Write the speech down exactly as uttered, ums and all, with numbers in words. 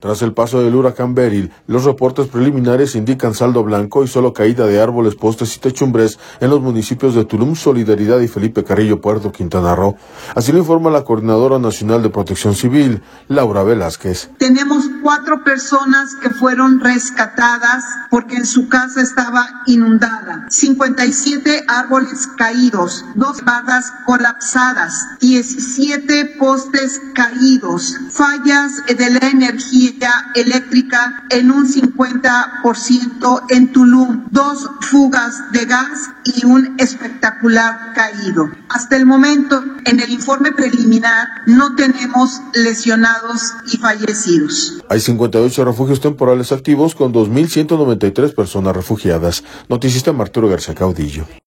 Tras el paso del huracán Beryl, los reportes preliminares indican saldo blanco y solo caída de árboles, postes y techumbres en los municipios de Tulum, Solidaridad y Felipe Carrillo, Puerto Quintana Roo. Así lo informa la Coordinadora Nacional de Protección Civil, Laura Velázquez. Tenemos cuatro personas que fueron rescatadas porque en su casa estaba inundada, cincuenta y siete árboles caídos, dos bardas colapsadas, diecisiete postes caídos, fallas de la energía eléctrica en un cincuenta por ciento en Tulum, dos fugas de gas y un espectacular caído. Hasta el momento, en el informe preliminar, no tenemos lesionados y fallecidos. Hay cincuenta y ocho refugios temporales activos con dos mil ciento noventa y tres personas refugiadas. Noticista Arturo García Caudillo.